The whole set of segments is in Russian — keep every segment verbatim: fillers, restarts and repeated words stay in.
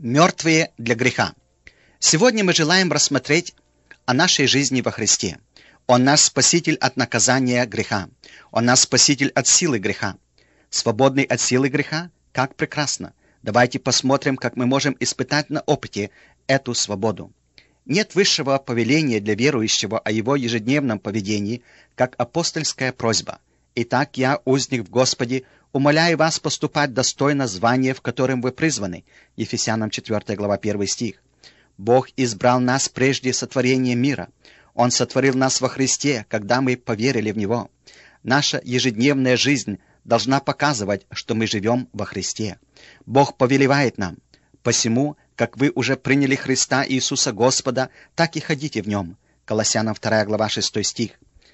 Мертвые для греха. Сегодня мы желаем рассмотреть о нашей жизни во Христе. Он наш Спаситель от наказания греха. Он наш Спаситель от силы греха. Свободный от силы греха? Как прекрасно! Давайте посмотрим, как мы можем испытать на опыте эту свободу. Нет высшего повеления для верующего о его ежедневном поведении, как апостольская просьба. Итак, я, узник в Господе, умоляю вас поступать достойно звания, в котором вы призваны. Ефесянам четвёртая глава первый стих. Бог избрал нас прежде сотворения мира. Он сотворил нас во Христе, когда мы поверили в Него. Наша ежедневная жизнь должна показывать, что мы живем во Христе. Бог повелевает нам. Посему, как вы уже приняли Христа Иисуса Господа, так и ходите в Нем. Колоссянам вторая глава шестой стих.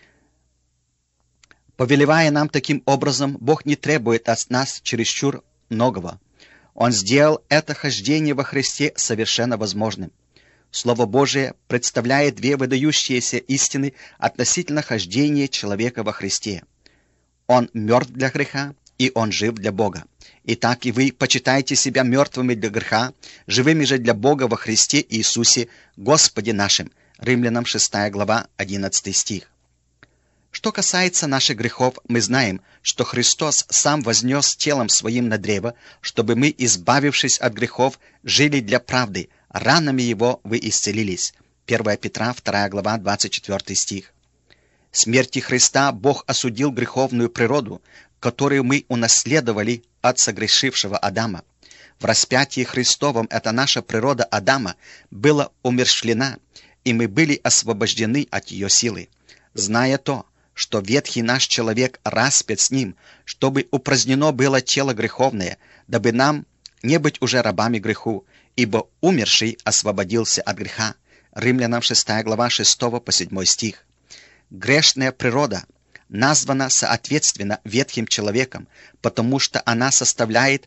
Повелевая нам таким образом, Бог не требует от нас чересчур многого. Он сделал это хождение во Христе совершенно возможным. Слово Божие представляет две выдающиеся истины относительно хождения человека во Христе. Он мертв для греха, и он жив для Бога. Итак, и вы почитаете себя мертвыми для греха, живыми же для Бога во Христе Иисусе, Господе нашим. Римлянам шестая глава одиннадцатый стих. Что касается наших грехов, мы знаем, что Христос сам вознес телом своим на древо, чтобы мы, избавившись от грехов, жили для правды. Ранами Его вы исцелились. первое Петра вторая глава двадцать четвёртый стих. Смертью Христа Бог осудил греховную природу, которую мы унаследовали от согрешившего Адама. В распятии Христовом эта наша природа Адама была умерщвлена, и мы были освобождены от ее силы. Зная то, что ветхий наш человек распят с ним, чтобы упразднено было тело греховное, дабы нам не быть уже рабами греху, ибо умерший освободился от греха. Римлянам шестая глава шестого по седьмой стих. Грешная природа названа соответственно ветхим человеком, потому что она составляет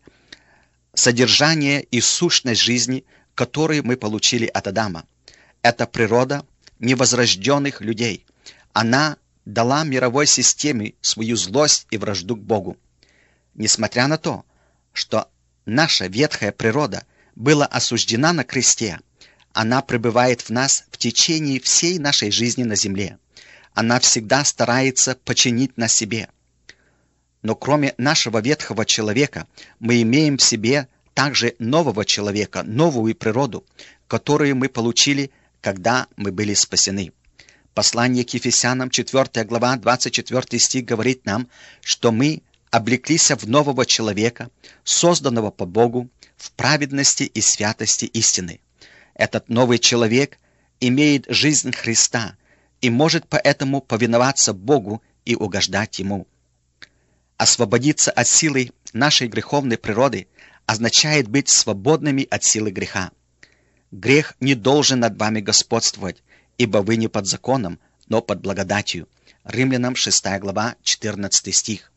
содержание и сущность жизни, которую мы получили от Адама. Это природа невозрожденных людей. Она дала мировой системе свою злость и вражду к Богу. Несмотря на то, что наша ветхая природа была осуждена на кресте, она пребывает в нас в течение всей нашей жизни на земле. Она всегда старается починить на себе. Но кроме нашего ветхого человека, мы имеем в себе также нового человека, новую природу, которую мы получили, когда мы были спасены. Послание к Ефесянам, четвёртая глава, двадцать четвёртый стих говорит нам, что мы облеклись в нового человека, созданного по Богу, в праведности и святости истины. Этот новый человек имеет жизнь Христа и может поэтому повиноваться Богу и угождать Ему. Освободиться от силы нашей греховной природы означает быть свободными от силы греха. Грех не должен над вами господствовать, ибо вы не под законом, но под благодатью. Римлянам шестая глава четырнадцатый стих.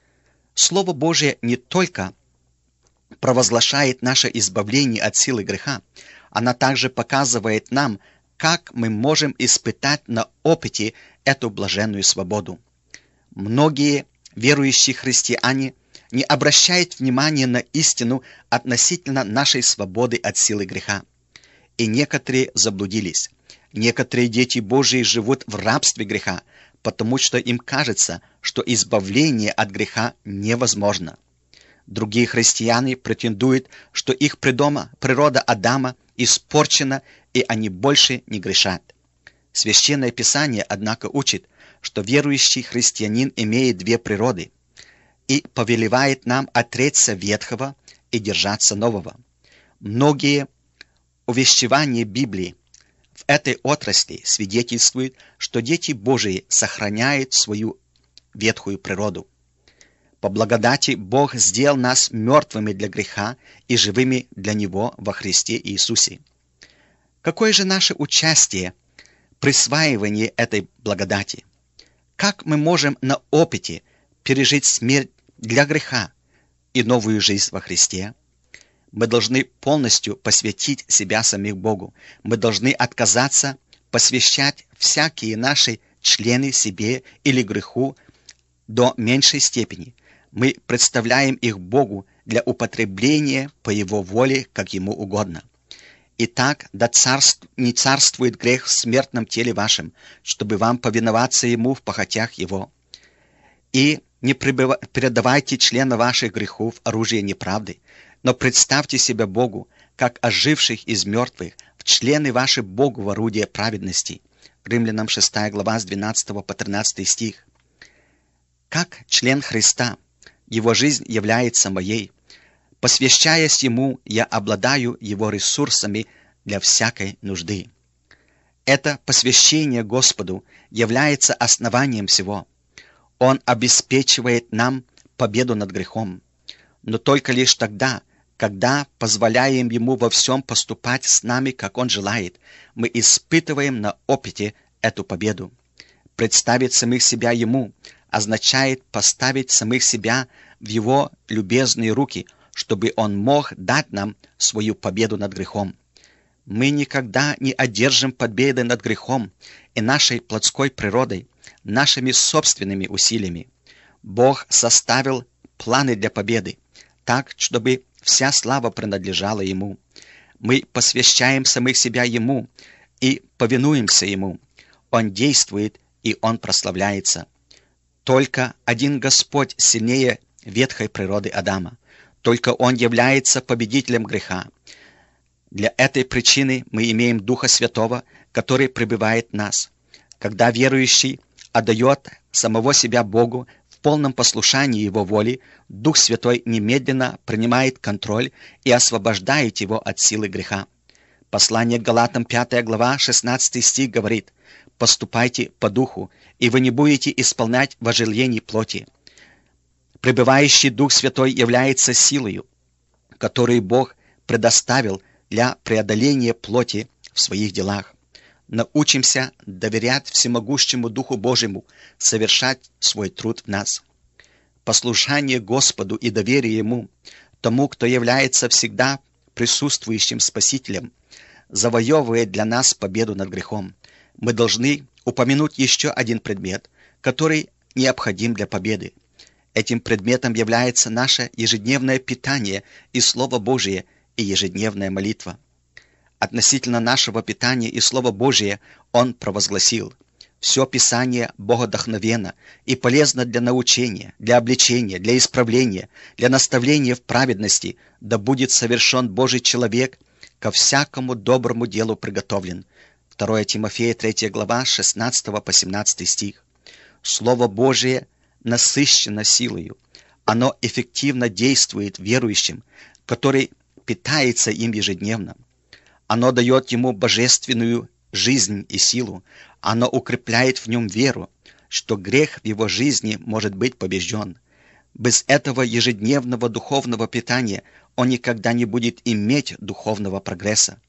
Слово Божие не только провозглашает наше избавление от силы греха, оно также показывает нам, как мы можем испытать на опыте эту блаженную свободу. Многие верующие христиане не обращают внимания на истину относительно нашей свободы от силы греха. И некоторые заблудились. Некоторые дети Божии живут в рабстве греха, потому что им кажется, что избавление от греха невозможно. Другие христиане претендуют, что их придома, природа Адама испорчена, и они больше не грешат. Священное Писание, однако, учит, что верующий христианин имеет две природы и повелевает нам отречься ветхого и держаться нового. Многие увещевания Библии в этой отрасли свидетельствуют, что дети Божии сохраняют свою ветхую природу. По благодати Бог сделал нас мертвыми для греха и живыми для Него во Христе Иисусе. Какое же наше участие в присваивании этой благодати? Как мы можем на опыте пережить смерть для греха и новую жизнь во Христе? Мы должны полностью посвятить себя самих Богу. Мы должны отказаться посвящать всякие наши члены себе или греху до меньшей степени. Мы представляем их Богу для употребления по Его воле, как Ему угодно. Итак, да царств... не царствует грех в смертном теле вашем, чтобы вам повиноваться Ему в похотях Его. И не прибыва... передавайте члена ваших грехов оружие неправды, но представьте себя Богу, как оживших из мертвых, в члены ваши Богу в орудие праведности. Римлянам шестая глава с двенадцатого по тринадцатый стих. Как член Христа, Его жизнь является моей. Посвящаясь Ему, я обладаю Его ресурсами для всякой нужды. Это посвящение Господу является основанием всего. Он обеспечивает нам победу над грехом, но только лишь тогда, когда позволяем Ему во всем поступать с нами, как Он желает, мы испытываем на опыте эту победу. Представить самих себя Ему означает поставить самих себя в Его любезные руки, чтобы Он мог дать нам свою победу над грехом. Мы никогда не одержим победы над грехом и нашей плотской природой, нашими собственными усилиями. Бог составил планы для победы, так, чтобы вся слава принадлежала Ему. Мы посвящаем самих себя Ему и повинуемся Ему. Он действует, и Он прославляется. Только один Господь сильнее ветхой природы Адама. Только Он является победителем греха. Для этой причины мы имеем Духа Святого, который пребывает в нас. Когда верующий отдает самого себя Богу в полном послушании Его воли, Дух Святой немедленно принимает контроль и освобождает его от силы греха. Послание к Галатам пятая глава шестнадцатый стих говорит: «Поступайте по духу, и вы не будете исполнять вожделений плоти». Пребывающий Дух Святой является силою, которую Бог предоставил для преодоления плоти в своих делах. Научимся доверять всемогущему Духу Божьему совершать свой труд в нас. Послушание Господу и доверие Ему, тому, кто является всегда присутствующим Спасителем, завоевывает для нас победу над грехом. Мы должны упомянуть еще один предмет, который необходим для победы. Этим предметом является наше ежедневное питание и Слово Божие, и ежедневная молитва. Относительно нашего питания и Слова Божия Он провозгласил: «Все Писание богодохновенно и полезно для научения, для обличения, для исправления, для наставления в праведности, да будет совершен Божий человек, ко всякому доброму делу приготовлен». второе Тимофея третья глава с шестнадцатого по семнадцатый стих. Слово Божие насыщено силою. Оно эффективно действует верующим, который питается им ежедневно. Оно дает ему божественную жизнь и силу. Оно укрепляет в нем веру, что грех в его жизни может быть побежден. Без этого ежедневного духовного питания он никогда не будет иметь духовного прогресса.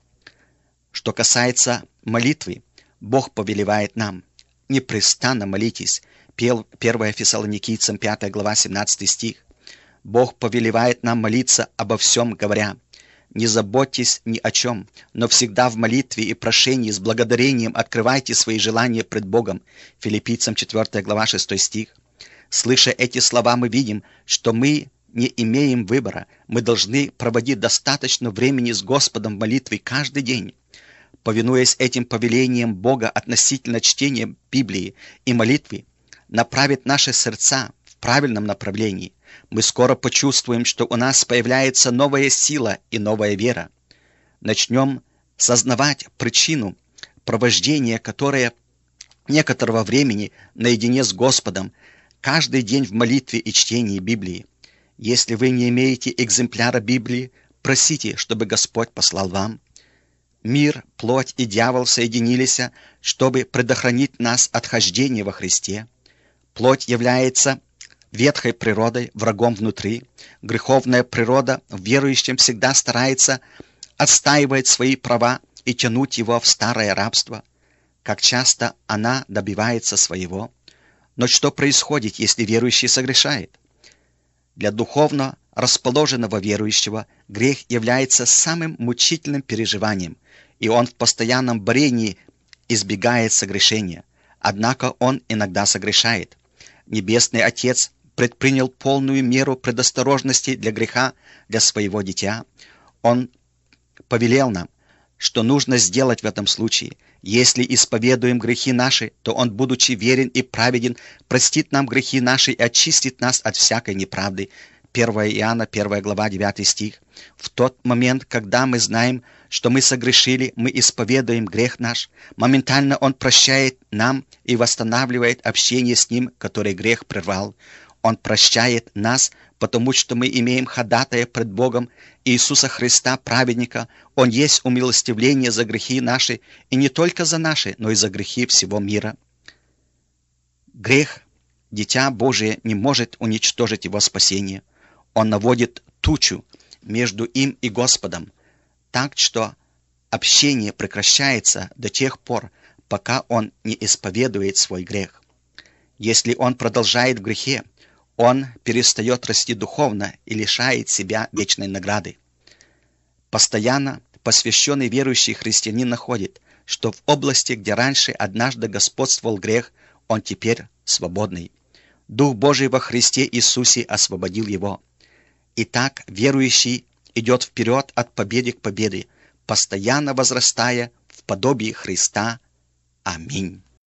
Что касается молитвы, Бог повелевает нам: непрестанно молитесь. первое Фессалоникийцам пятая глава семнадцатый стих. Бог повелевает нам молиться обо всем, говоря: «Не заботьтесь ни о чем, но всегда в молитве и прошении с благодарением открывайте свои желания пред Богом». Филиппийцам четвёртая глава шестой стих. Слыша эти слова, мы видим, что мы не имеем выбора. Мы должны проводить достаточно времени с Господом в молитве каждый день. Повинуясь этим повелениям Бога относительно чтения Библии и молитвы, направит наши сердца в правильном направлении. Мы скоро почувствуем, что у нас появляется новая сила и новая вера. Начнем сознавать причину провождения, которое некоторого времени наедине с Господом, каждый день в молитве и чтении Библии. Если вы не имеете экземпляра Библии, просите, чтобы Господь послал вам. Мир, плоть и дьявол соединились, чтобы предохранить нас от хождения во Христе. Плоть является ветхой природой, врагом внутри. Греховная природа в верующем всегда старается отстаивать свои права и тянуть его в старое рабство. Как часто она добивается своего. Но что происходит, если верующий согрешает? Для духовно расположенного верующего грех является самым мучительным переживанием, и он в постоянном борении избегает согрешения. Однако он иногда согрешает. Небесный Отец предпринял полную меру предосторожности для греха для своего дитя. Он повелел нам, что нужно сделать в этом случае. Если исповедуем грехи наши, то Он, будучи верен и праведен, простит нам грехи наши и очистит нас от всякой неправды. первое Иоанна, первая глава, девятый стих. В тот момент, когда мы знаем, что мы согрешили, мы исповедуем грех наш, моментально Он прощает нам и восстанавливает общение с Ним, который грех прервал. Он прощает нас, потому что мы имеем ходатая пред Богом Иисуса Христа, праведника. Он есть умилостивление за грехи наши, и не только за наши, но и за грехи всего мира. Грех, Дитя Божие, не может уничтожить его спасение. Он наводит тучу между им и Господом, так что общение прекращается до тех пор, пока он не исповедует свой грех. Если он продолжает в грехе, он перестает расти духовно и лишает себя вечной награды. Постоянно посвященный верующий христианин находит, что в области, где раньше однажды господствовал грех, он теперь свободный. Дух Божий во Христе Иисусе освободил его. Итак, верующий идет вперед от победы к победе, постоянно возрастая в подобии Христа. Аминь.